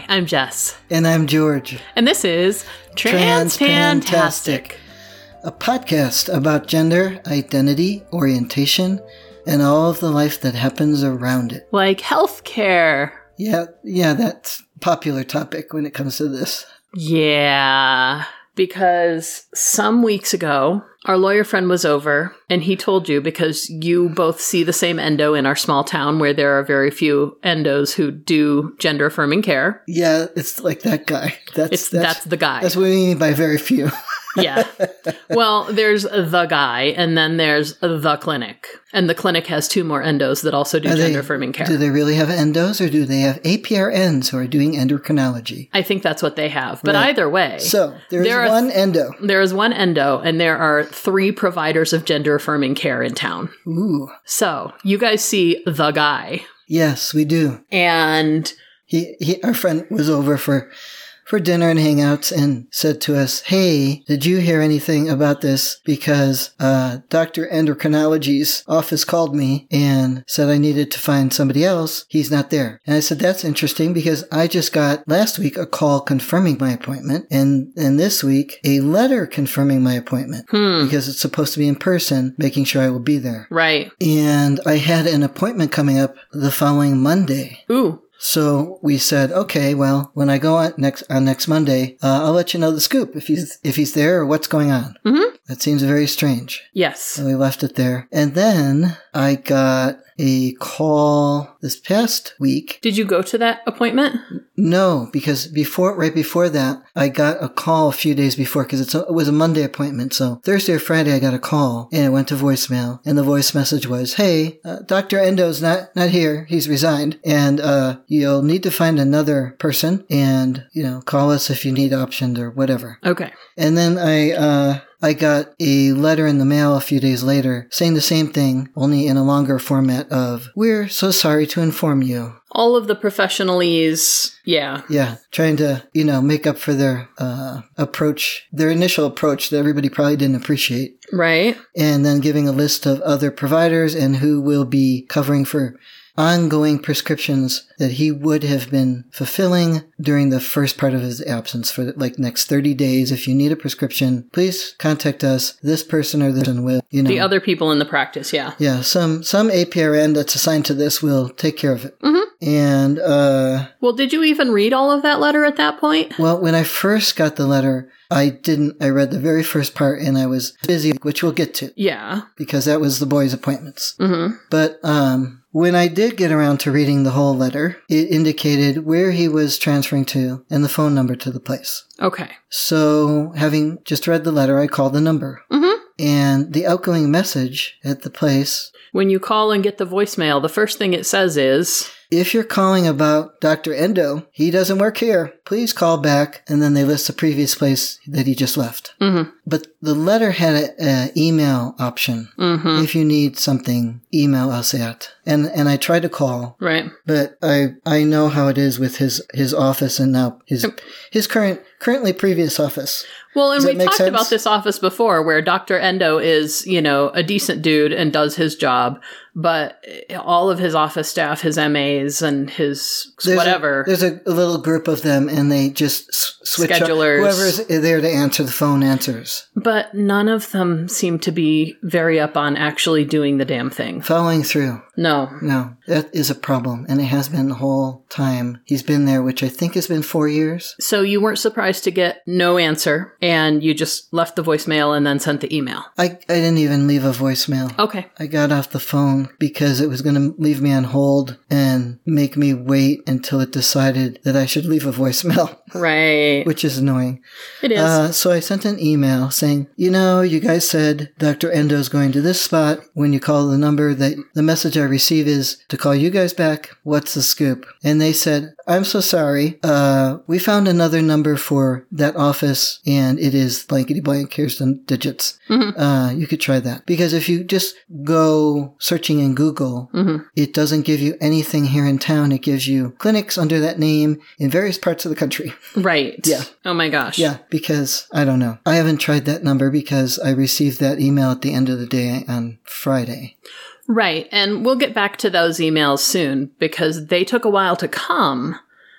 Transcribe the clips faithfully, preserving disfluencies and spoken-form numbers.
I'm Jess. And I'm George. And this is Transpantastic, a podcast about gender, identity, orientation, and all of the life that happens around it. Like healthcare. Yeah, yeah, that's a popular topic when it comes to this. Yeah, because some weeks ago, our lawyer friend was over, and he told you, because you both see the same endo in our small town where there are very few endos who do gender-affirming care. Yeah, it's like that guy. That's, it's, that's, that's the guy. That's what we mean by very few. Yeah. Well, there's the guy, and then there's the clinic. And the clinic has two more endos that also do gender-affirming care. Do they really have endos, or do they have A P R Ns who are doing endocrinology? I think that's what they have. But right. Either way. So, there's there one th- endo. There is one endo, and there are three providers of gender-affirming care in town. Ooh. So, you guys see the guy. Yes, we do. And he, he our friend was over for... for dinner and hangouts and said to us, hey, did you hear anything about this? Because uh, Doctor Endocrinology's office called me and said I needed to find somebody else. He's not there. And I said, that's interesting because I just got last week a call confirming my appointment and, and this week a letter confirming my appointment hmm. because it's supposed to be in person, making sure I will be there. Right. And I had an appointment coming up the following Monday. Ooh. So we said, okay, well, when I go on next on next Monday, uh, I'll let you know the scoop if he's if he's there or what's going on. Mm-hmm. That seems very strange. Yes. So we left it there, and then I got a call this past week. Did you go to that appointment? No, because before, right before that, I got a call a few days before because it's a, it was a Monday appointment. So Thursday or Friday, I got a call and it went to voicemail. And the voice message was, "Hey, uh, Doctor Endo's not not here. He's resigned, and uh, you'll need to find another person. And you know, call us if you need options or whatever." Okay. And then I. Uh, I got a letter in the mail a few days later saying the same thing, only in a longer format of, "We're so sorry to inform you." All of the professionalese, yeah. Yeah, trying to, you know, make up for their uh, approach, their initial approach that everybody probably didn't appreciate. Right. And then giving a list of other providers and who will be covering for ongoing prescriptions that he would have been fulfilling during the first part of his absence for like next thirty days. If you need a prescription, please contact us. This person or this person will, you know. The other people in the practice, yeah. Yeah, some, some A P R N that's assigned to this will take care of it. Mm-hmm. And, uh... well, did you even read all of that letter at that point? Well, when I first got the letter, I didn't. I read the very first part and I was busy, which we'll get to. Yeah. Because that was the boys' appointments. Mm-hmm. But, um... when I did get around to reading the whole letter, it indicated where he was transferring to and the phone number to the place. Okay. So, having just read the letter, I called the number. Mm-hmm. And the outgoing message at the place... when you call and get the voicemail, the first thing it says is... if you're calling about Doctor Endo, he doesn't work here. Please call back. And then they list the previous place that he just left. Mm-hmm. But the letter had an email option. Mm-hmm. If you need something, email us at. And and I tried to call. Right. But I I know how it is with his, his office and now his his current currently previous office. Well, and we've talked sense? about this office before where Doctor Endo is, you know, a decent dude and does his job, but all of his office staff, his M As and his there's whatever. A, there's a, a little group of them and they just s- switch schedulers. Up. Whoever's there to answer the phone answers. But none of them seem to be very up on actually doing the damn thing. Following through. No. No. That is a problem. And it has been the whole time he's been there, which I think has been four years. So you weren't surprised to get no answer and you just left the voicemail and then sent the email. I, I didn't even leave a voicemail. Okay. I got off the phone because it was going to leave me on hold and make me wait until it decided that I should leave a voicemail. Right. Which is annoying. It is. Uh, so I sent an email saying, you know, you guys said Doctor Endo's going to this spot. When you call the number, that the message I receive is to call you guys back. What's the scoop? And they said, I'm so sorry. Uh, we found another number for that office and it is blankety blank. Here's the digits. Mm-hmm. Uh, you could try that. Because if you just go searching in Google, mm-hmm. it doesn't give you anything here in town. It gives you clinics under that name in various parts of the country. Right. Yeah. Oh my gosh. Yeah, because I don't know. I haven't tried that number because I received that email at the end of the day on Friday. Right. And we'll get back to those emails soon because they took a while to come.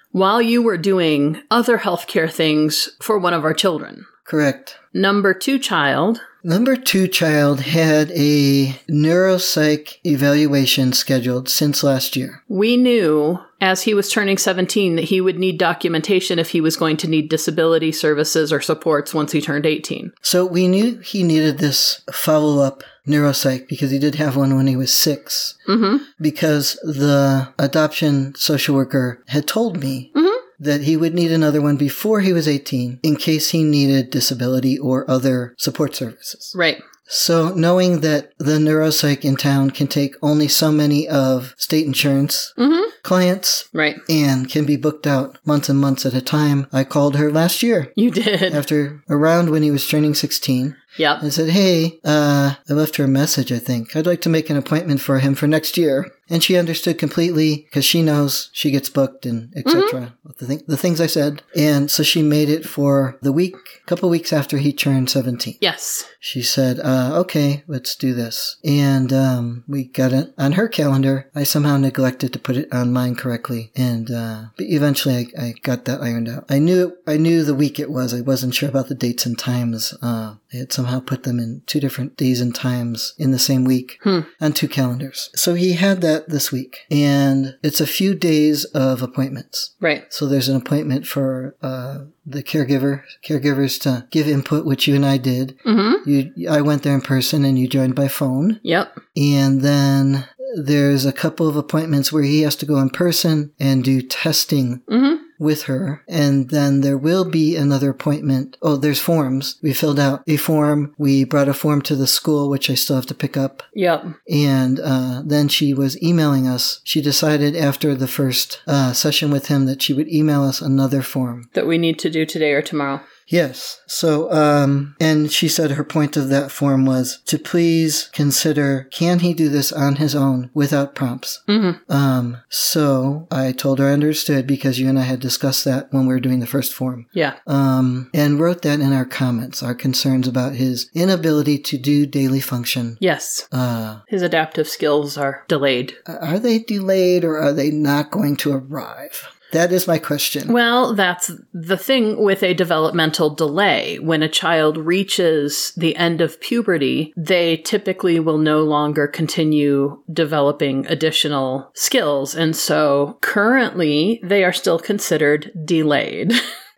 while you were doing other healthcare things for one of our children. Correct. Number two child. Number two child had a neuropsych evaluation scheduled since last year. We knew as he was turning seventeen that he would need documentation if he was going to need disability services or supports once he turned eighteen. So we knew he needed this follow-up neuropsych because he did have one when he was six. Mm-hmm. Because the adoption social worker had told me Mm-hmm. that he would need another one before he was eighteen in case he needed disability or other support services. Right. So knowing that the neuropsych in town can take only so many of state insurance Mm-hmm. clients Right. and can be booked out months and months at a time, I called her last year. You did. After around when he was turning sixteen. Yep. And said, hey, uh, I left her a message, I think. I'd like to make an appointment for him for next year. And she understood completely because she knows she gets booked and et cetera. Mm-hmm. The, th- the things I said. And so she made it for the week, a couple weeks after he turned seventeen. Yes. She said, uh, okay, let's do this. And um, we got it on her calendar. I somehow neglected to put it on mine correctly. And uh, but eventually I, I got that ironed out. I knew I knew the week it was. I wasn't sure about the dates and times. Uh, I had somehow put them in two different days and times in the same week hmm. on two calendars. So he had that this week. And it's a few days of appointments. Right. So there's an appointment for uh, the caregiver, caregivers to give input, which you and I did. Mm-hmm. You, I went there in person and you joined by phone. Yep. And then there's a couple of appointments where he has to go in person and do testing Mm-hmm. with her. And then there will be another appointment. Oh, there's forms. We filled out a form. We brought a form to the school, which I still have to pick up. Yep. And uh, then she was emailing us. She decided after the first uh, session with him that she would email us another form. That we need to do today or tomorrow. Yes. So, um, and she said her point of that form was to please consider, can he do this on his own without prompts? Mm-hmm. Um, so I told her I understood because you and I had discussed that when we were doing the first form. Yeah. Um, and wrote that in our comments, our concerns about his inability to do daily function. Yes. Uh, His adaptive skills are delayed. are they delayed or are they not going to arrive? That is my question. Well, that's the thing with a developmental delay. When a child reaches the end of puberty, they typically will no longer continue developing additional skills. And so currently, they are still considered delayed.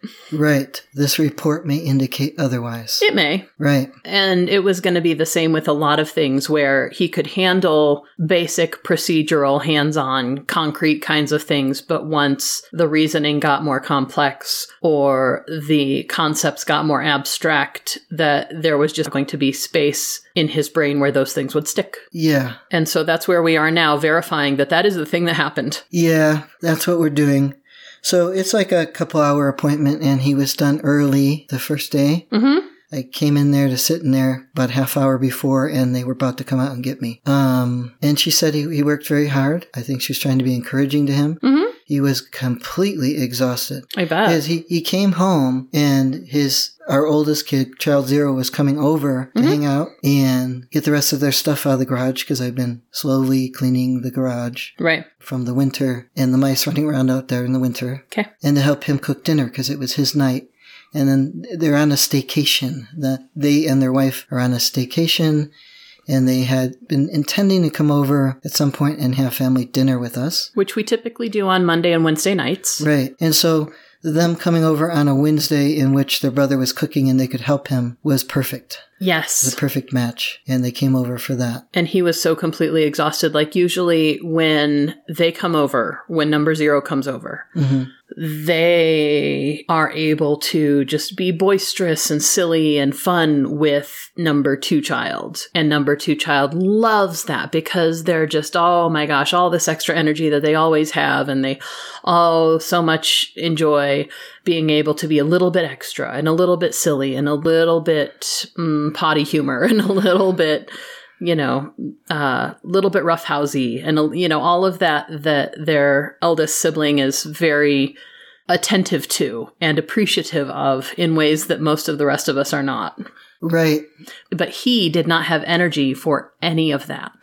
Right. This report may indicate otherwise. It may. Right. And it was going to be the same with a lot of things where he could handle basic procedural, hands-on, concrete kinds of things. But once the reasoning got more complex or the concepts got more abstract, that there was just going to be space in his brain where those things would stick. Yeah. And so that's where we are now, verifying that that is the thing that happened. Yeah, that's what we're doing. So it's like a couple hour appointment and he was done early the first day. Mm-hmm. I came in there to sit in there about half hour before and they were about to come out and get me. Um, and she said he, he worked very hard. I think she was trying to be encouraging to him. Mm-hmm. He was completely exhausted. I bet. Because he, he came home and his, our oldest kid, child zero, was coming over to Mm-hmm. hang out and get the rest of their stuff out of the garage because I've been slowly cleaning the garage. Right. From the winter and the mice running around out there in the winter. Okay. And to help him cook dinner because it was his night. And then they're on a staycation. That they and their wife are on a staycation. And they had been intending to come over at some point and have family dinner with us. Which we typically do on Monday and Wednesday nights. Right. And so them coming over on a Wednesday in which their brother was cooking and they could help him was perfect. Yes. It was a perfect match. And they came over for that. And he was so completely exhausted. Like usually when they come over, when number zero comes over, Mm-hmm. they are able to just be boisterous and silly and fun with number two child. And number two child loves that because they're just, oh my gosh, all this extra energy that they always have. And they all so much enjoy being able to be a little bit extra and a little bit silly and a little bit um, potty humor and a little bit, you know, a uh, little bit roughhousey and, you know, all of that that their eldest sibling is very attentive to and appreciative of in ways that most of the rest of us are not. Right. But he did not have energy for any of that.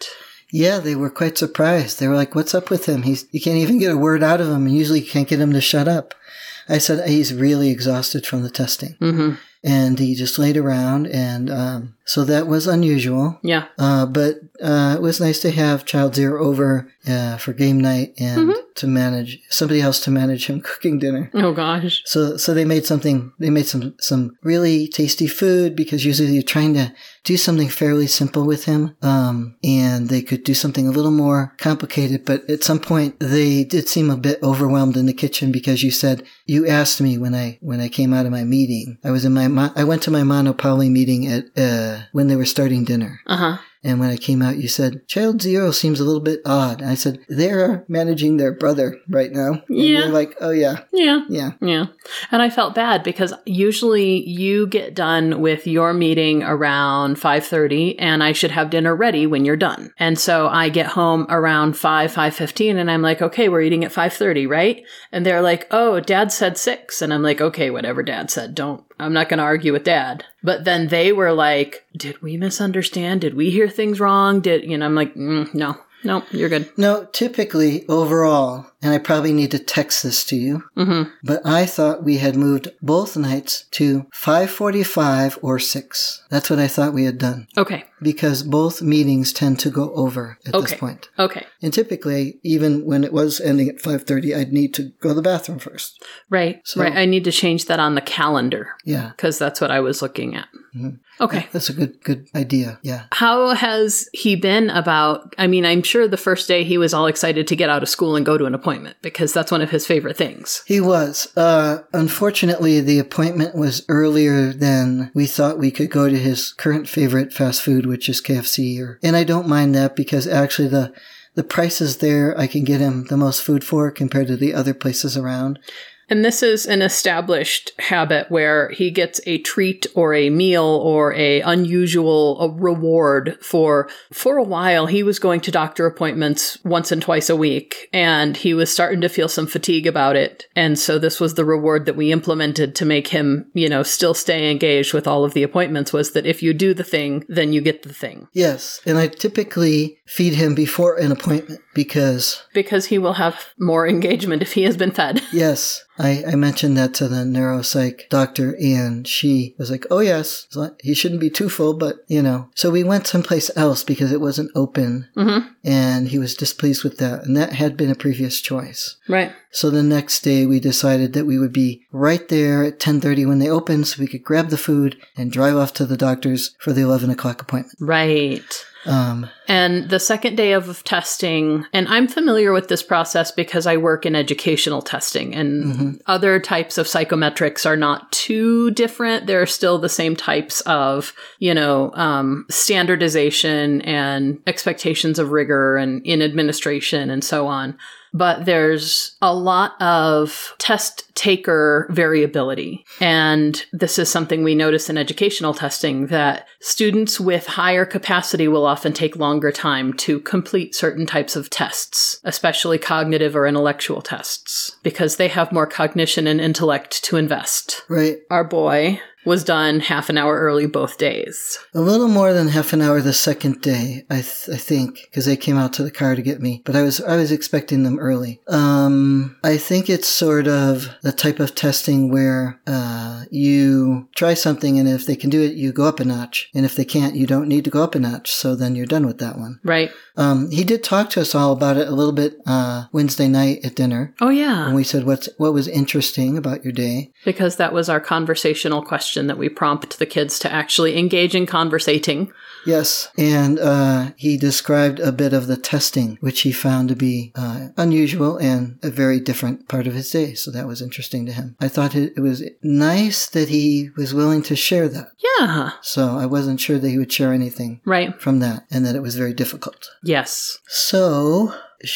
Yeah, they were quite surprised. They were like, what's up with him? He's You can't even get a word out of him, and usually you can't get him to shut up. I said, he's really exhausted from the testing. Mm-hmm. And he just laid around, and um, so that was unusual. Yeah. Uh, but uh, it was nice to have Child Zero over uh, for game night and Mm-hmm. to manage somebody else to manage him cooking dinner. Oh gosh. So so they made something. They made some some really tasty food, because usually you're trying to do something fairly simple with him, um, and they could do something a little more complicated. But at some point, they did seem a bit overwhelmed in the kitchen, because you said you asked me when I when I came out of my meeting. I was in my I went to my Monopoly meeting at uh, when they were starting dinner. Uh huh. And when I came out, you said, Child Zero seems a little bit odd. And I said, they're managing their brother right now. And Yeah. you're like, oh, yeah. Yeah. Yeah. Yeah. And I felt bad because usually you get done with your meeting around five thirty and I should have dinner ready when you're done. And so I get home around five, five fifteen and I'm like, okay, we're eating at five thirty, right? And they're like, oh, Dad said six. And I'm like, okay, whatever Dad said. Don't, I'm not going to argue with Dad. But then they were like, did we misunderstand? Did we hear things wrong? Did, you know, I'm like, mm, no, no, you're good. No, typically, overall, and I probably need to text this to you, Mm-hmm. but I thought we had moved both nights to five forty-five or six. That's what I thought we had done. Okay. Because both meetings tend to go over at Okay. this point. Okay. And typically, even when it was ending at five thirty, I'd need to go to the bathroom first. Right. So- right. I need to change that on the calendar Yeah. because that's what I was looking at. Mhm. Okay. That's a good good idea. Yeah. How has he been about? I mean, I'm sure the first day he was all excited to get out of school and go to an appointment because that's one of his favorite things. He was. Uh, unfortunately, the appointment was earlier than we thought we could go to his current favorite fast food, which is K F C. Or, and I don't mind that because actually the the prices there, I can get him the most food for compared to the other places around. And this is an established habit where he gets a treat or a meal or a unusual a reward for, for a while, he was going to doctor appointments once and twice a week, and he was starting to feel some fatigue about it. And so this was the reward that we implemented to make him, you know, still stay engaged with all of the appointments, was that if you do the thing, then you get the thing. Yes, and I typically feed him before an appointment because, Because he will have more engagement if he has been fed. yes, I, I mentioned that to the neuropsych doctor, and she was like, oh, yes, so he shouldn't be too full, but, you know. So we went someplace else because it wasn't open, Mm-hmm. and he was displeased with that, and that had been a previous choice. Right. So the next day, we decided that we would be right there at ten thirty when they opened, so we could grab the food and drive off to the doctor's for the eleven o'clock appointment. Right. Um, And the second day of testing, and I'm familiar with this process because I work in educational testing, and Mm-hmm. other types of psychometrics are not too different. They're still the same types of, you know, um, standardization and expectations of rigor and in administration and so on. But there's a lot of test taker variability. And this is something we notice in educational testing, that students with higher capacity will often take longer time to complete certain types of tests, especially cognitive or intellectual tests, because they have more cognition and intellect to invest. right. Our boy was done half an hour early both days. A little more than half an hour the second day, I, th- I think, because they came out to the car to get me. But I was I was expecting them early. Um, I think it's sort of the type of testing where uh, you try something, and if they can do it, you go up a notch. And if they can't, you don't need to go up a notch. So then you're done with that one. Right? Um, he did talk to us all about it a little bit uh, Wednesday night at dinner. Oh, yeah. And we said, What's, what was interesting about your day? Because that was our conversational question that we prompt the kids to actually engage in conversating. Yes, and uh, he described a bit of the testing, which he found to be uh, unusual and a very different part of his day. So that was interesting to him. I thought it, it was nice that he was willing to share that. Yeah. So I wasn't sure that he would share anything Right. from that, and that it was very difficult. Yes. So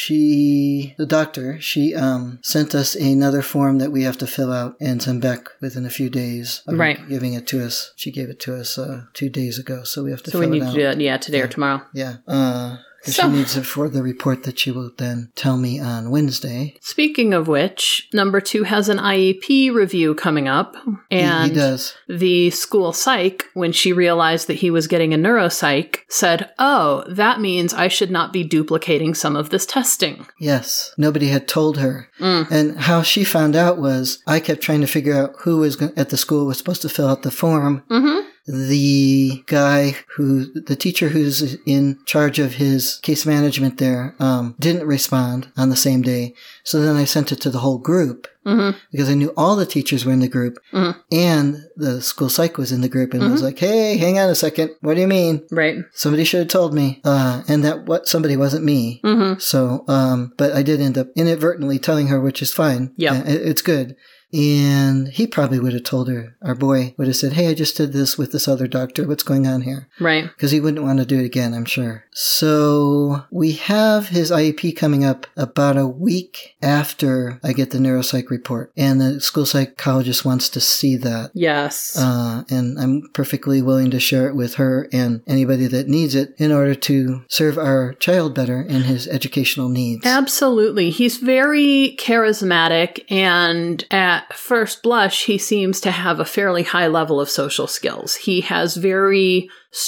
she, the doctor, she um, sent us another form that we have to fill out and send back within a few days of Right. giving it to us. She gave it to us uh, two days ago, so we have to So we fill need it to out. do that, yeah, today or tomorrow. Yeah. Uh, Because So- she needs it for the report that she will then tell me on Wednesday. Speaking of which, number two has an I E P review coming up. He- And he does. the school psych, when she realized that he was getting a neuropsych, said, oh, that means I should not be duplicating some of this testing. Yes. Nobody had told her. Mm. And how she found out was I kept trying to figure out who was go- at the school was supposed to fill out the form. Mm-hmm. The guy who, the teacher who's in charge of his case management there, um, didn't respond on the same day. So then I sent it to the whole group Mm-hmm. because I knew all the teachers were in the group Mm-hmm. and the school psych was in the group and Mm-hmm. was like, hey, hang on a second. What do you mean? Right. Somebody should have told me. Uh, and that what somebody wasn't me. Mm-hmm. So, um, but I did end up inadvertently telling her, which is fine. Yeah. Uh, it- it's good. And he probably would have told her, our boy would have said, hey, I just did this with this other doctor. What's going on here? Right. Because he wouldn't want to do it again, I'm sure. So we have his I E P coming up about a week after I get the neuropsych report. And the school psychologist wants to see that. Yes. Uh, and I'm perfectly willing to share it with her and anybody that needs it in order to serve our child better in his educational needs. Absolutely. He's very charismatic, and at first blush, he seems to have a fairly high level of social skills. He has very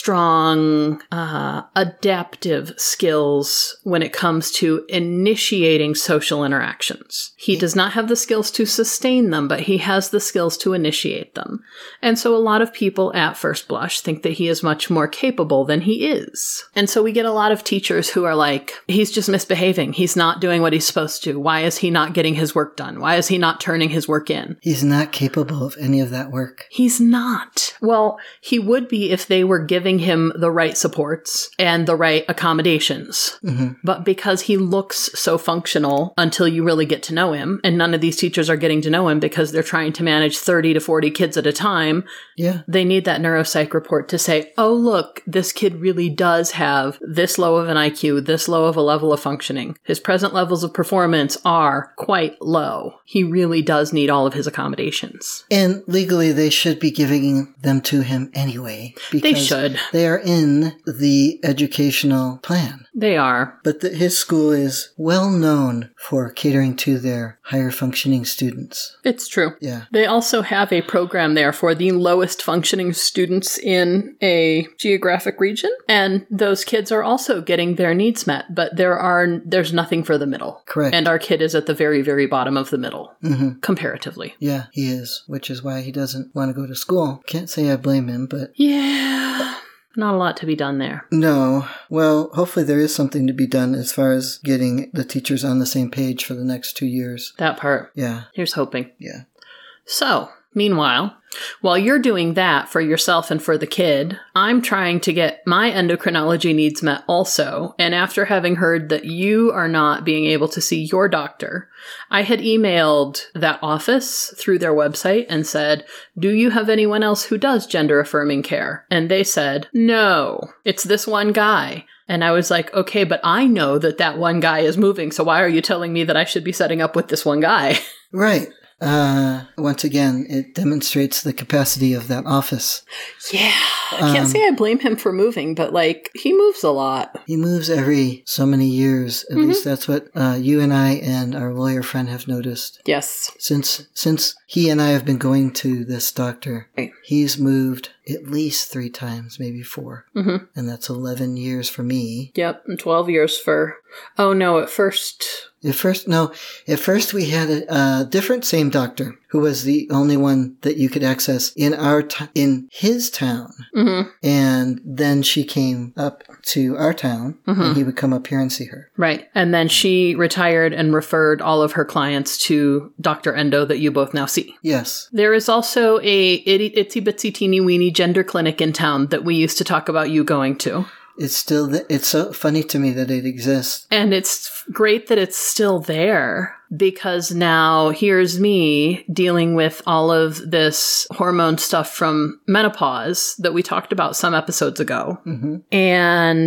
strong uh, adaptive skills when it comes to initiating social interactions. He does not have the skills to sustain them, but he has the skills to initiate them. And so a lot of people at first blush think that he is much more capable than he is. And so we get a lot of teachers who are like, he's just misbehaving. He's not doing what he's supposed to. Why is he not getting his work done? Why is he not turning his work in? He's not capable of any of that work. He's not. Well, he would be if they were giving him the right supports and the right accommodations. Mm-hmm. But because he looks so functional until you really get to know him, and none of these teachers are getting to know him because they're trying to manage thirty to forty kids at a time, Yeah. they need that neuropsych report to say, oh, look, this kid really does have this low of an I Q, this low of a level of functioning. His present levels of performance are quite low. He really does need all of his accommodations. And legally, they should be giving them to him anyway. Because They should. They are in the educational plan. They are. But the, his school is well known for catering to their higher functioning students. It's true. Yeah. They also have a program there for the lowest functioning students in a geographic region, and those kids are also getting their needs met, but there are there's nothing for the middle. Correct. And our kid is at the very, very bottom of the middle, Mm-hmm. comparatively. Yeah, he is, which is why he doesn't want to go to school. Can't say I blame him, but Yeah. Not a lot to be done there. no. Well, hopefully there is something to be done as far as getting the teachers on the same page for the next two years. That part. Yeah, Here's hoping. yeah. So, meanwhile, while you're doing that for yourself and for the kid, I'm trying to get my endocrinology needs met also. And after having heard that you are not being able to see your doctor, I had emailed that office through their website and said, do you have anyone else who does gender affirming care? And they said, no, it's this one guy. And I was like, okay, but I know that that one guy is moving. So why are you telling me that I should be setting up with this one guy? Right. Uh, once again, it demonstrates the capacity of that office. Yeah. I can't Um, say I blame him for moving, but like, he moves a lot. He moves every so many years. At Mhm. least that's what uh, you and I and our lawyer friend have noticed. Yes. Since since he and I have been going to this doctor, Right. he's moved at least three times, maybe four. Mm-hmm. And that's eleven years for me. Yep. And twelve years for, oh no, at first, At first, no, at first we had a, a different same doctor who was the only one that you could access in our t- in his town. mm-hmm. And then she came up to our town Mhm. and he would come up here and see her. Right. And then she retired and referred all of her clients to Doctor Endo that you both now see. Yes. There is also a itty itsy bitsy teeny weeny gender clinic in town that we used to talk about you going to. It's still, th- it's so funny to me that it exists. And it's great that it's still there, because now here's me dealing with all of this hormone stuff from menopause that we talked about some episodes ago. Mm-hmm. And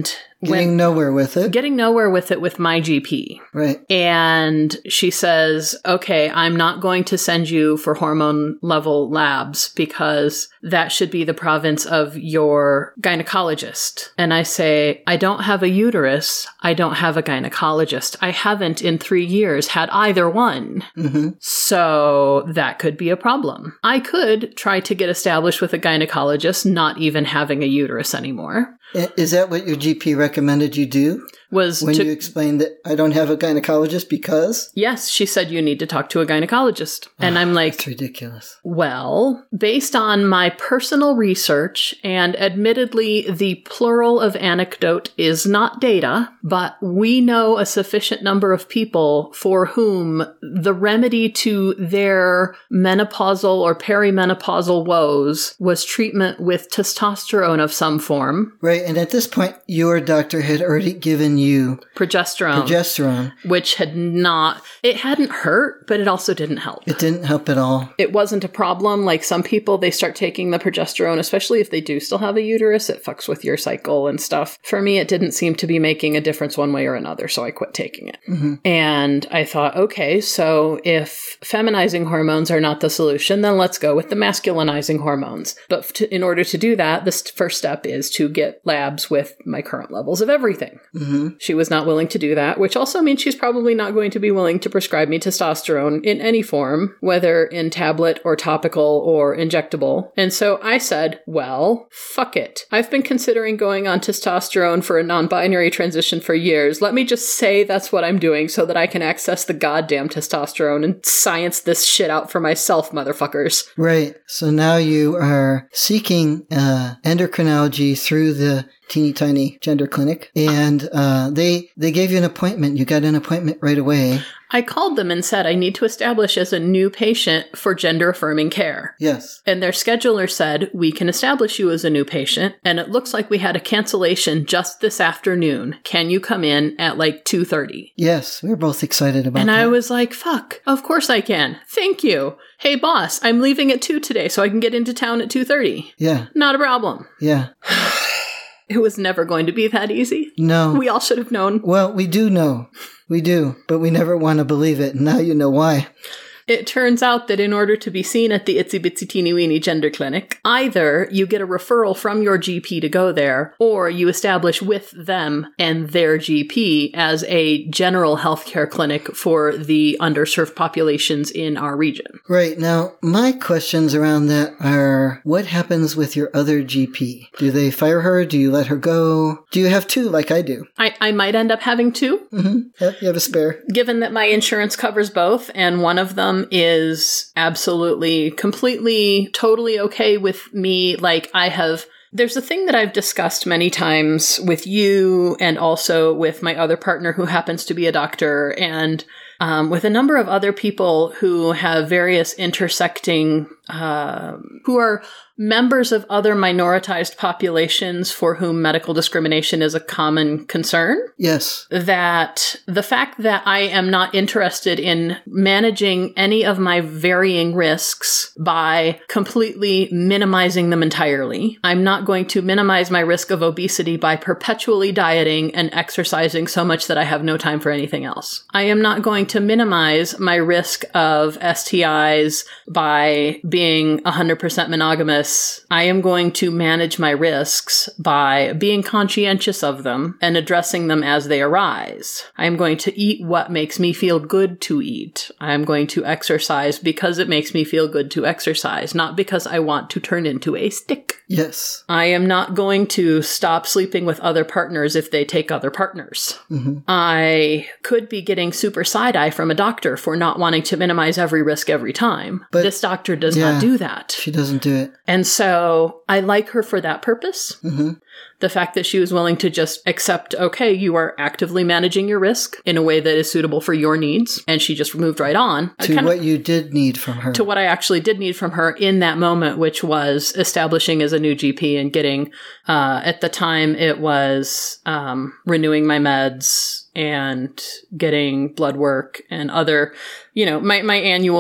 Getting when, nowhere with it. Getting nowhere with it with my G P. Right. And she says, okay, I'm not going to send you for hormone level labs because that should be the province of your gynecologist. And I say, I don't have a uterus. I don't have a gynecologist. I haven't in three years had either one. Mm-hmm. So that could be a problem. I could try to get established with a gynecologist, not even having a uterus anymore. Is that what your G P recommended you do? Was when to, you explained that I don't have a gynecologist because? Yes, she said you need to talk to a gynecologist. And oh, I'm like, that's ridiculous. Well, based on my personal research, and admittedly the plural of anecdote is not data, but we know a sufficient number of people for whom the remedy to their menopausal or perimenopausal woes was treatment with testosterone of some form. Right, and at this point, your doctor had already given you progesterone. Progesterone. Which had not, it hadn't hurt, but it also didn't help. It didn't help at all. It wasn't a problem. Like some people, they start taking the progesterone, especially if they do still have a uterus, it fucks with your cycle and stuff. For me, it didn't seem to be making a difference one way or another, so I quit taking it. Mm-hmm. And I thought, okay, so if feminizing hormones are not the solution, then let's go with the masculinizing hormones. But to, in order to do that, the first step is to get labs with my current levels of everything. Mm-hmm. She was not willing to do that, which also means she's probably not going to be willing to prescribe me testosterone in any form, whether in tablet or topical or injectable. And so I said, well, fuck it. I've been considering going on testosterone for a non-binary transition for years. Let me just say that's what I'm doing so that I can access the goddamn testosterone and science this shit out for myself, motherfuckers. Right. So now you are seeking uh, endocrinology through the teeny tiny gender clinic, and uh, they they gave you an appointment. You got an appointment right away. I called them and said I need to establish as a new patient for gender-affirming care. Yes. And their scheduler said, we can establish you as a new patient, and it looks like we had a cancellation just this afternoon. Can you come in at like two thirty? Yes, we were both excited about and that. And I was like, fuck, of course I can. Thank you. Hey, boss, I'm leaving at two today so I can get into town at two thirty. Yeah. Not a problem. Yeah. It was never going to be that easy. No. We all should have known. Well, we do know. We do. But we never want to believe it. Now you know why. It turns out that in order to be seen at the Itsy Bitsy Teeny Weeny Gender Clinic, either you get a referral from your G P to go there, or you establish with them and their G P as a general healthcare clinic for the underserved populations in our region. Right. Now, my questions around that are, what happens with your other G P? Do they fire her? Do you let her go? Do you have two like I do? I, I might end up having two. Mm-hmm. Yep, you have a spare. Given that my insurance covers both, and one of them is absolutely, completely, totally okay with me. Like, I have... There's a thing that I've discussed many times with you and also with my other partner who happens to be a doctor and um, with a number of other people who have various intersecting, uh, who are members of other minoritized populations for whom medical discrimination is a common concern. Yes. That the fact that I am not interested in managing any of my varying risks by completely minimizing them entirely. I'm not going to minimize my risk of obesity by perpetually dieting and exercising so much that I have no time for anything else. I am not going to minimize my risk of S T Is by being one hundred percent monogamous. I am going to manage my risks by being conscientious of them and addressing them as they arise. I am going to eat what makes me feel good to eat. I am going to exercise because it makes me feel good to exercise, not because I want to turn into a stick. Yes. I am not going to stop sleeping with other partners if they take other partners. Mm-hmm. I could be getting super side-eye from a doctor for not wanting to minimize every risk every time. But this doctor does yeah, not do that. She doesn't do it. And so I like her for that purpose. Mm-hmm. The fact that she was willing to just accept, okay, you are actively managing your risk in a way that is suitable for your needs. And she just moved right on. To what you did need from her. To what I actually did need from her in that moment, which was establishing as a new G P and getting, uh, at the time it was um, renewing my meds and getting blood work and other, you know, my, my annual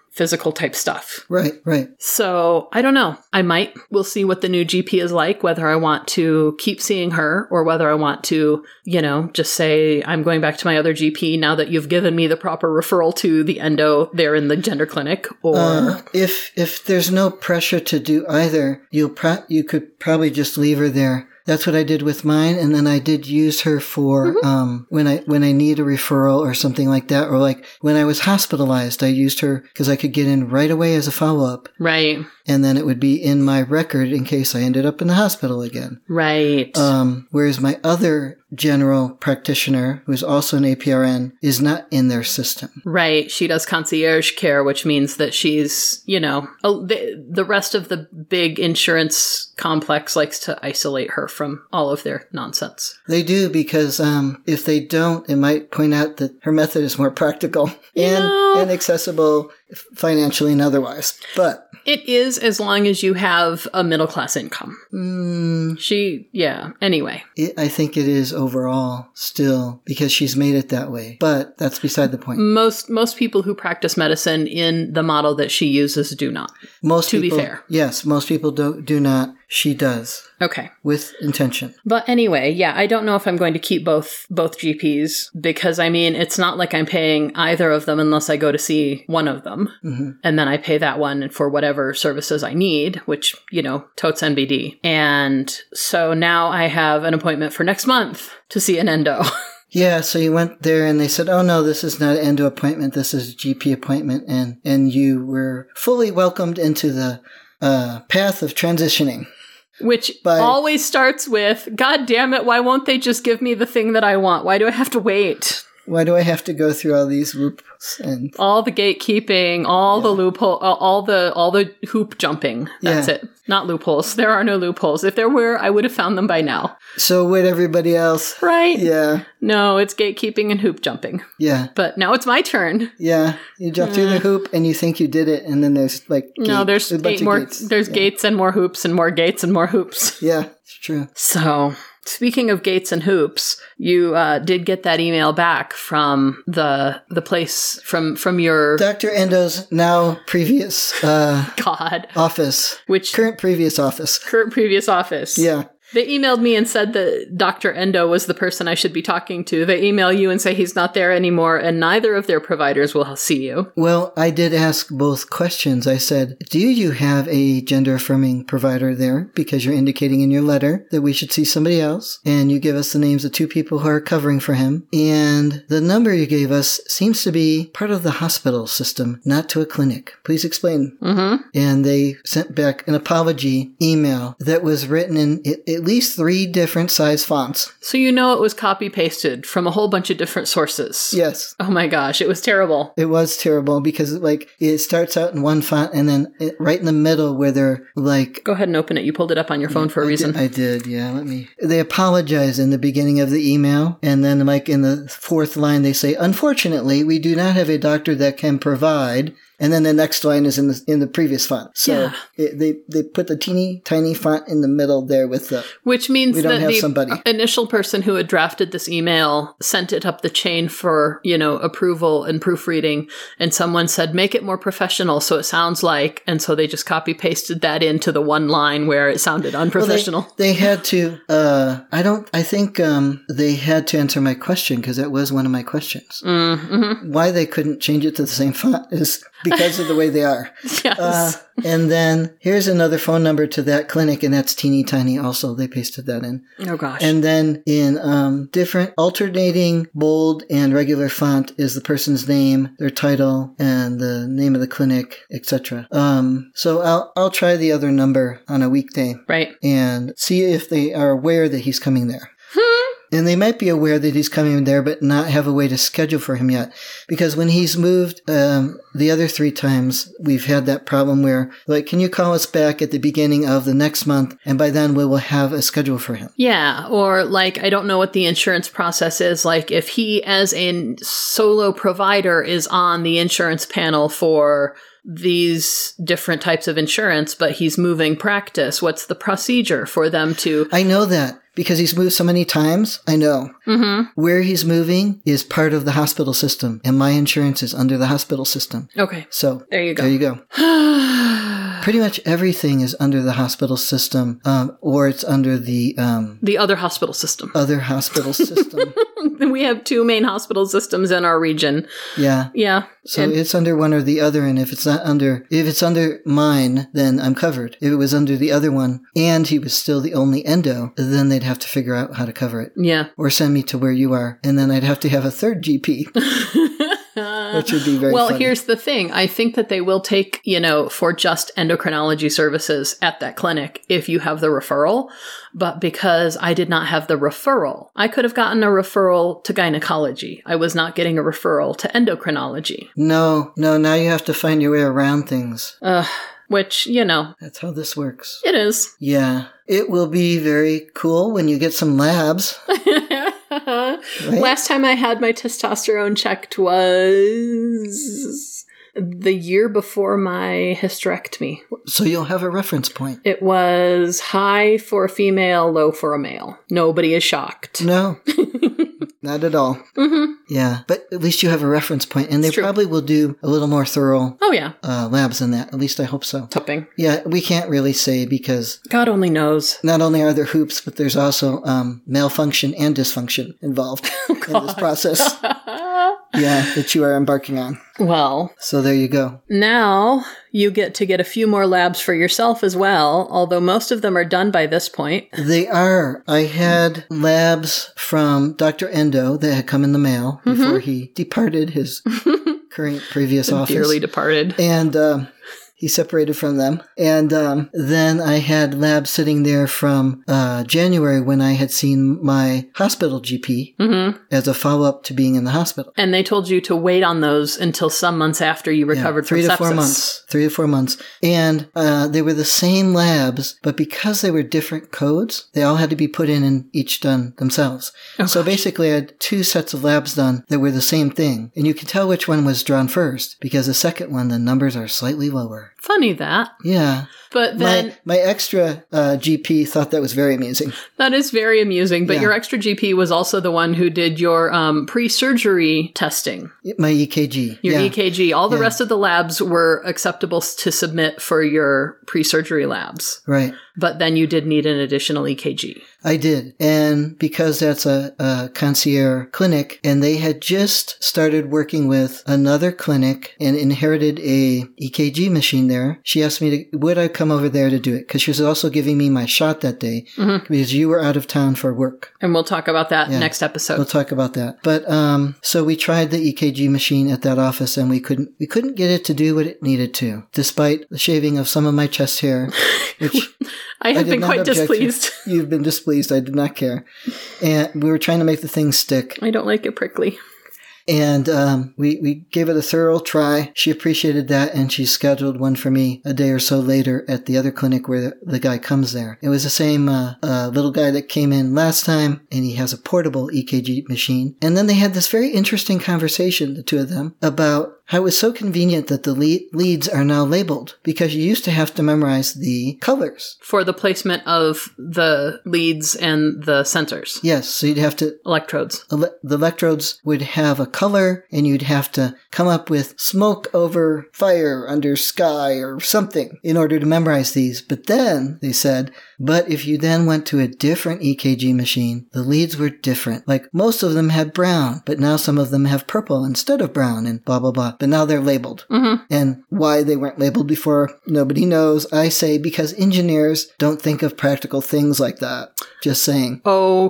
physical type stuff. Right, right. So I don't know. I might. We'll see what the new G P is like, whether I want to keep seeing her or whether I want to, you know, just say I'm going back to my other G P now that you've given me the proper referral to the endo there in the gender clinic. Or uh, if if there's no pressure to do either, you'll pro- you could probably just leave her there. That's what I did with mine, and then I did use her for mm-hmm. um, when I when I need a referral or something like that, or like when I was hospitalized, I used her because I could get in right away as a follow-up. Right. And then it would be in my record in case I ended up in the hospital again. Right. Um, whereas my other general practitioner, who's also an A P R N, is not in their system. Right. She does concierge care, which means that she's, you know, the, the rest of the big insurance complex likes to isolate her from all of their nonsense. They do, because um, if they don't, it might point out that her method is more practical and, and accessible financially and otherwise. But it is, as long as you have a middle-class income. Mm, she, yeah, anyway. It, I think it is overall still, because she's made it that way. But that's beside the point. Most most people who practice medicine in the model that she uses do not. Most to people, be fair. Yes, most people do, do not. She does. Okay. With intention. But anyway, yeah, I don't know if I'm going to keep both both G Ps, because, I mean, it's not like I'm paying either of them unless I go to see one of them. Mm-hmm. And then I pay that one for whatever services I need, which, you know, totes N B D. And so now I have an appointment for next month to see an endo. Yeah, so you went there and they said, oh no, this is not an endo appointment, this is a G P appointment. And, and you were fully welcomed into the uh, path of transitioning. Which By, always starts with, God damn it, why won't they just give me the thing that I want? Why do I have to wait? Why do I have to go through all these loops and all the gatekeeping, all yeah. the loophole, all the all the hoop jumping? That's yeah. it. Not loopholes. There are no loopholes. If there were, I would have found them by now. So would everybody else, right? Yeah. No, it's gatekeeping and hoop jumping. Yeah. But now it's my turn. Yeah. You jump uh, through the hoop and you think you did it, and then there's like gate, no, there's eight more. Gates. There's yeah. gates and more hoops and more gates and more hoops. Yeah, it's true. So. Speaking of gates and hoops, you uh, did get that email back from the the place from from your Doctor Endo's now previous uh, God office, which current previous office, current previous office. Yeah. They emailed me and said that Doctor Endo was the person I should be talking to. They email you and say he's not there anymore, and neither of their providers will see you. Well, I did ask both questions. I said, do you have a gender-affirming provider there? Because you're indicating in your letter that we should see somebody else. And you give us the names of two people who are covering for him. And the number you gave us seems to be part of the hospital system, not to a clinic. Please explain. Mm-hmm. And they sent back an apology email that was written in it, it at least three different size fonts. So you know it was copy-pasted from a whole bunch of different sources. Yes. Oh my gosh, it was terrible. It was terrible because like it starts out in one font and then it, right in the middle where they're like... Go ahead and open it. You pulled it up on your phone for a I reason. Did, I did, yeah. Let me... They apologize in the beginning of the email, and then like in the fourth line they say, unfortunately, we do not have a doctor that can provide... And then the next line is in the in the previous font. So yeah. it, they they put the teeny tiny font in the middle there with the... Which means we don't that have the somebody. initial person who had drafted this email sent it up the chain for, you know, approval and proofreading. And someone said, make it more professional so it sounds like... And so they just copy-pasted that into the one line where it sounded unprofessional. Well, they, they had to... Uh, I don't... I think um, they had to answer my question because that was one of my questions. Mm-hmm. Why they couldn't change it to the same font is... because of the way they are. Yes. Uh, and then here's another phone number to that clinic, and that's teeny tiny also. They pasted that in. Oh, gosh. And then in um, different alternating bold and regular font is the person's name, their title, and the name of the clinic, et cetera. Um, so I'll, I'll try the other number on a weekday. Right. And see if they are aware that he's coming there. And they might be aware that he's coming there, but not have a way to schedule for him yet. Because when he's moved um, the other three times, we've had that problem where, like, can you call us back at the beginning of the next month? And by then we will have a schedule for him. Yeah. Or, like, I don't know what the insurance process is. Like, if he, as a solo provider, is on the insurance panel for these different types of insurance, but he's moving practice, what's the procedure for them to... I know that. because he's moved so many times. I know. Mm-hmm. Where he's moving is part of the hospital system, and my insurance is under the hospital system. Okay. So there you go. There you go. Pretty much everything is under the hospital system, um, or it's under the um, the other hospital system. Other hospital system. We have two main hospital systems in our region. Yeah. Yeah. So and- it's under one or the other, and if it's not under, if it's under mine, then I'm covered. If it was under the other one, and he was still the only endo, then they'd have to figure out how to cover it. Yeah. Or send me to where you are, and then I'd have to have a third G P. Which would be very well, funny. Here's the thing. I think that they will take, you know, for just endocrinology services at that clinic if you have the referral. But because I did not have the referral, I could have gotten a referral to gynecology. I was not getting a referral to endocrinology. No, no, now you have to find your way around things. Uh, which, you know. That's how this works. It is. Yeah. It will be very cool when you get some labs. Right? Last time I had my testosterone checked was the year before my hysterectomy. So you'll have a reference point. It was high for a female, low for a male. Nobody is shocked. No. Not at all. Mm-hmm. Yeah, but at least you have a reference point, and they True. probably will do a little more thorough Oh, yeah. uh, labs than that. At least I hope so. Hoping. Yeah, we can't really say because God only knows. not only are there hoops, but there's also um, malfunction and dysfunction involved Oh, in this process. Yeah, that you are embarking on. Well, So there you go. now you get to get a few more labs for yourself as well, although most of them are done by this point. They are. I had labs from Doctor Endo that had come in the mail Mm-hmm. before he departed his current previous office. Dearly departed. And um, he separated from them. And um, then I had labs sitting there from uh, January when I had seen my hospital G P Mm-hmm. as a follow-up to being in the hospital. And they told you to wait on those until some months after you recovered Yeah, three from to sepsis. four months. Three to four months. And uh, they were the same labs, but because they were different codes, they all had to be put in and each done themselves. Oh, so gosh. basically I had two sets of labs done that were the same thing. And you could tell which one was drawn first, because the second one, the numbers are slightly lower. Funny that. Yeah. But then My, my extra uh, G P thought that was very amusing. that is very amusing. But Yeah. your extra G P was also the one who did your um, pre-surgery testing, My E K G. your yeah. E K G. All the Yeah. rest of the labs were acceptable to submit for your pre-surgery labs. Right. But then you did need an additional E K G. I did. And because that's a, a concierge clinic, and they had just started working with another clinic and inherited a E K G machine there, she asked me, to, would I come over there to do it? Because she was also giving me my shot that day Mhm. because you were out of town for work. And we'll talk about that Yeah. next episode. We'll talk about that. But um, so we tried the E K G machine at that office, and we couldn't we couldn't get it to do what it needed to, despite the shaving of some of my chest hair, which I have did been not quite object to. displeased. You've been displeased. I did not care. And we were trying to make the thing stick. I don't like it prickly. And um, we, we gave it a thorough try. She appreciated that, and she scheduled one for me a day or so later at the other clinic where the, the guy comes there. It was the same uh, uh, little guy that came in last time, and he has a portable E K G machine. And then they had this very interesting conversation, the two of them, about how it was so convenient that the lead, leads are now labeled, because you used to have to memorize the colors. For the placement of the leads and the sensors, Yes, so you'd have to electrodes. ele- the electrodes would have a color, and you'd have to come up with smoke over fire under sky or something in order to memorize these. But then they said, but if you then went to a different E K G machine, the leads were different. Like most of them had brown, but now some of them have purple instead of brown, and blah, blah, blah. But now they're labeled. Mm-hmm. And why they weren't labeled before, nobody knows. I say because engineers don't think of practical things like that. Just saying.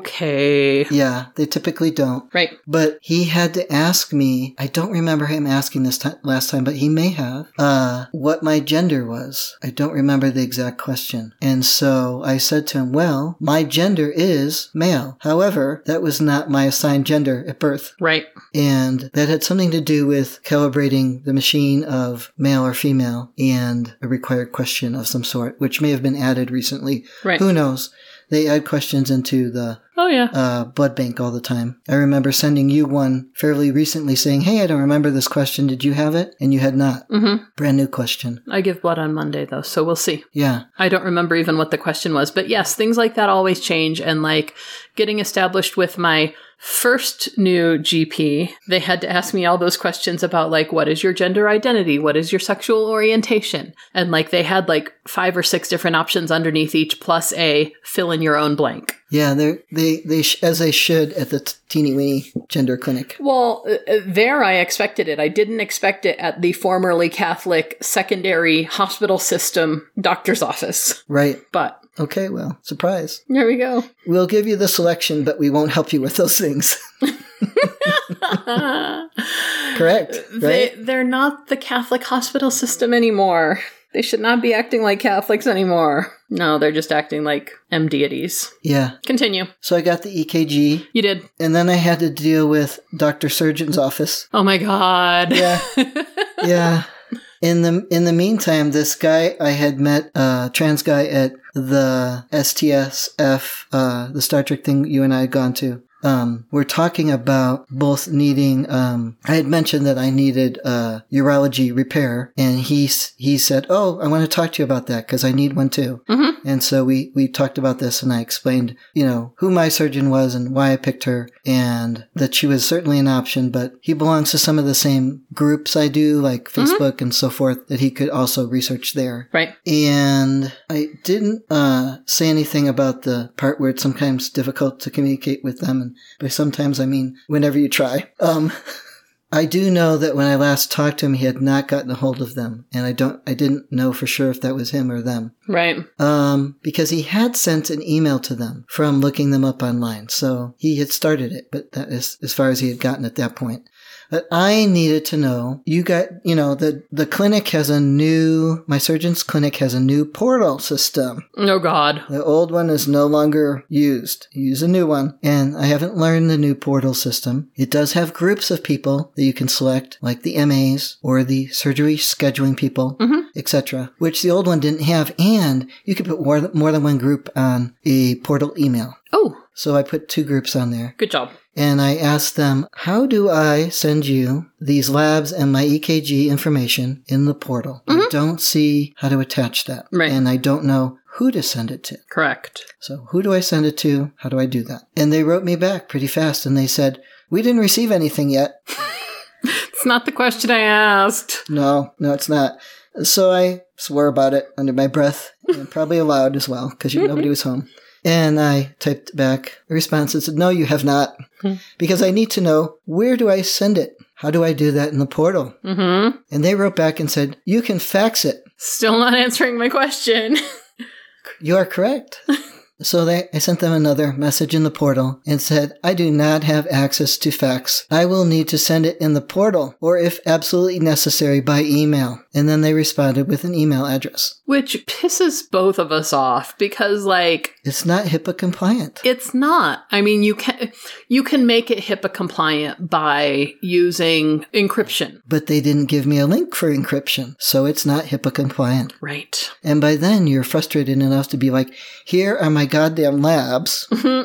Okay. Yeah, they typically don't. Right. But he had to ask me, I don't remember him asking this ti- last time, but he may have, uh, what my gender was. I don't remember the exact question. And so I said to him, well, my gender is male. However, that was not my assigned gender at birth. Right. And that had something to do with calibrating the machine of male or female and a required question of some sort, which may have been added recently. Right. Who knows? They add questions into the Oh, yeah. uh, blood bank all the time. I remember sending you one fairly recently saying, hey, I don't remember this question. Did you have it? And you had not. Mm-hmm. Brand new question. I give blood on Monday, though, so we'll see. Yeah. I don't remember even what the question was. But yes, things like that always change. And like getting established with my first new G P, they had to ask me all those questions about like, what is your gender identity? What is your sexual orientation? And like they had like five or six different options underneath each plus a fill in your own blank. Yeah, they they they sh- as they should at the t- teeny weeny gender clinic. Well, uh, there I expected it. I didn't expect it at the formerly Catholic secondary hospital system doctor's office. Right. But Okay, well, surprise. there we go. We'll give you the selection, but we won't help you with those things. Correct, right? They, they're not the Catholic hospital system anymore. They should not be acting like Catholics anymore. No, they're just acting like M deities. Yeah. Continue. So I got the E K G, You did. and then I had to deal with Doctor Surgeon's office. Oh my God. Yeah. Yeah. In the in the meantime, this guy I had met, uh, trans guy at the S T S F, uh, the Star Trek thing you and I had gone to. Um, we're talking about both needing, um, I had mentioned that I needed, uh, urology repair, and he, he said, oh, I want to talk to you about that because I need one too. Mm-hmm. And so we, we talked about this and I explained, you know, who my surgeon was and why I picked her and that she was certainly an option, but he belongs to some of the same groups I do, like Facebook mm-hmm. and so forth, that he could also research there. Right. And I didn't, uh, say anything about the part where it's sometimes difficult to communicate with them. And by sometimes, I mean whenever you try. Um, I do know that when I last talked to him, he had not gotten a hold of them, and I don't, I didn't know for sure if that was him or them. Right. Um, because he had sent an email to them from looking them up online, so he had started it, but that is as far as he had gotten at that point. But I needed to know, you got, you know, the, the clinic has a new, my surgeon's clinic has a new portal system. Oh, God. The old one is no longer used. Use a new one. And I haven't learned the new portal system. It does have groups of people that you can select, like the M As or the surgery scheduling people, mm-hmm. et cetera, which the old one didn't have. And you could put more, more than one group on a portal email. Oh. So I put two groups on there. Good job. And I asked them, how do I send you these labs and my E K G information in the portal? Mm-hmm. I don't see how to attach that. Right. And I don't know who to send it to. Correct. So who do I send it to? How do I do that? And they wrote me back pretty fast and they said, we didn't receive anything yet. It's not the question I asked. No, no, it's not. So I swore about it under my breath, and probably aloud as well, because nobody was home. And I typed back a response and said, no, you have not. Mm-hmm. Because I need to know, where do I send it? How do I do that in the portal? Mm-hmm. And they wrote back and said, you can fax it. Still not answering my question. You are correct. So they, I sent them another message in the portal and said, I do not have access to fax. I will need to send it in the portal, or if absolutely necessary, by email. And then they responded with an email address. Which pisses both of us off because, like... It's not HIPAA compliant. It's not. I mean, you can you can make it HIPAA compliant by using encryption. But they didn't give me a link for encryption, so it's not HIPAA compliant. Right. And by then, you're frustrated enough to be like, here are my goddamn labs.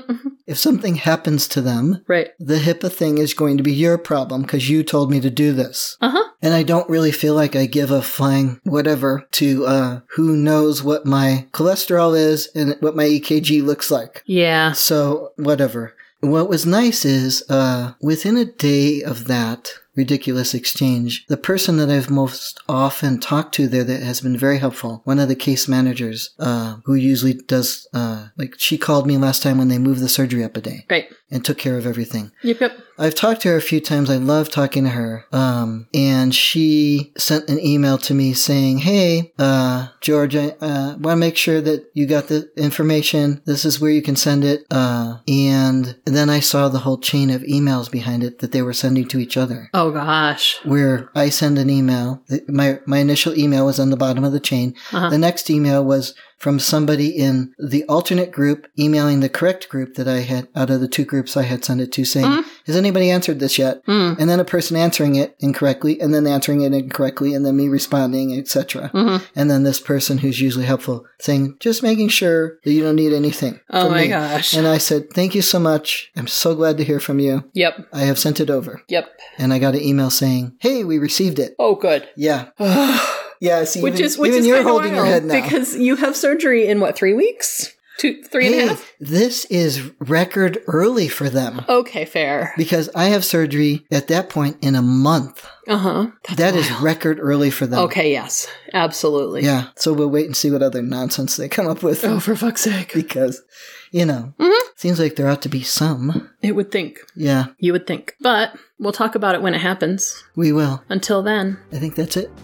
If something happens to them, right, the HIPAA thing is going to be your problem because you told me to do this. Uh-huh. And I don't really feel like I give a flying whatever to uh, who knows what my cholesterol is and what my E K G looks like. Yeah. So, whatever. What was nice is, uh, within a day of that ridiculous exchange, the person that I've most often talked to there that has been very helpful, one of the case managers, uh, who usually does, uh, like, she called me last time when they moved the surgery up a day. Right. And took care of everything. Yep, yep. I've talked to her a few times. I love talking to her. Um, and she sent an email to me saying, hey, uh, George, I, uh, want to make sure that you got the information. This is where you can send it. Uh, and then I saw the whole chain of emails behind it that they were sending to each other. Oh, gosh. Where I send an email. My, my initial email was on the bottom of the chain. Uh-huh. The next email was from somebody in the alternate group emailing the correct group that I had, out of the two groups I had sent it to, saying, mm-hmm. has anybody answered this yet? Mm. And then a person answering it incorrectly, and then answering it incorrectly, and then me responding, et cetera. Mm-hmm. And then this person who's usually helpful saying, just making sure that you don't need anything. Oh from my me. gosh. And I said, thank you so much. I'm so glad to hear from you. Yep. I have sent it over. Yep. And I got an email saying, hey, we received it. Oh, good. Yeah. Yeah, see, Which even, is which even is you're kinda holding your wild, head now. because you have surgery in what, three weeks? Two, three and Hey, a half? this is record early for them. Okay, fair. Because I have surgery at that point in a month. Uh-huh. That is record early for them. Okay, yes. Absolutely. Yeah. So we'll wait and see what other nonsense they come up with. Oh, for fuck's sake. Because, you know, Mm-hmm. seems like there ought to be some. It would think. Yeah, You would think. But we'll talk about it when it happens. we will. Until then. I think that's it.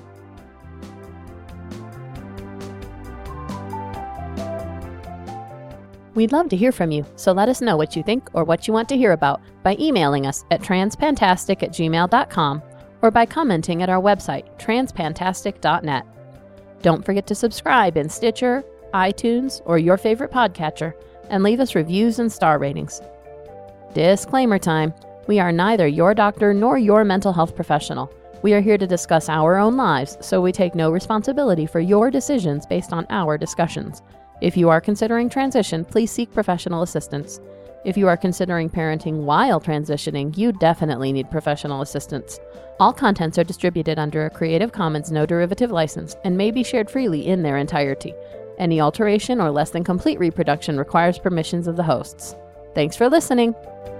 We'd love to hear from you, so let us know what you think or what you want to hear about by emailing us at transpantastic at gmail dot com or by commenting at our website, transpantastic dot net. Don't forget to subscribe in Stitcher, iTunes, or your favorite podcatcher, and leave us reviews and star ratings. Disclaimer time. We are neither your doctor nor your mental health professional. We are here to discuss our own lives, so we take no responsibility for your decisions based on our discussions. If you are considering transition, please seek professional assistance. If you are considering parenting while transitioning, you definitely need professional assistance. All contents are distributed under a Creative Commons no derivative license and may be shared freely in their entirety. Any alteration or less than complete reproduction requires permissions of the hosts. Thanks for listening!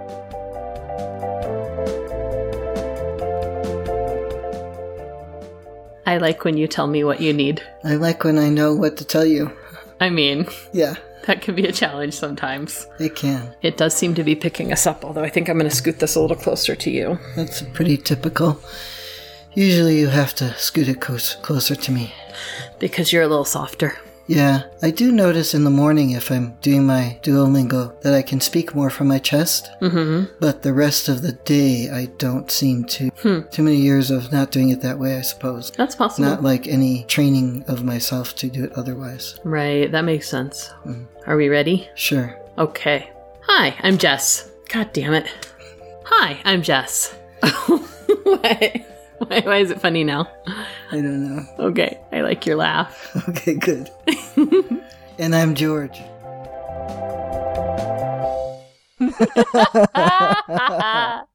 I like when you tell me what you need. I like when I know what to tell you. I mean, Yeah, that can be a challenge sometimes. it can. It does seem to be picking us up, although I think I'm going to scoot this a little closer to you. That's pretty typical. Usually you have to scoot it close, closer to me. Because you're a little softer. Yeah, I do notice in the morning if I'm doing my Duolingo that I can speak more from my chest, Mm-hmm. but the rest of the day I don't seem to. Hmm. Too many years of not doing it that way, I suppose. That's possible. Not like any training of myself to do it otherwise. Right, that makes sense. Mm. Are we ready? Sure. Okay. Hi, I'm Jess. God damn it. Hi, I'm Jess. Why? Why, why is it funny now? I don't know. Okay, I like your laugh. Okay, good. And I'm George.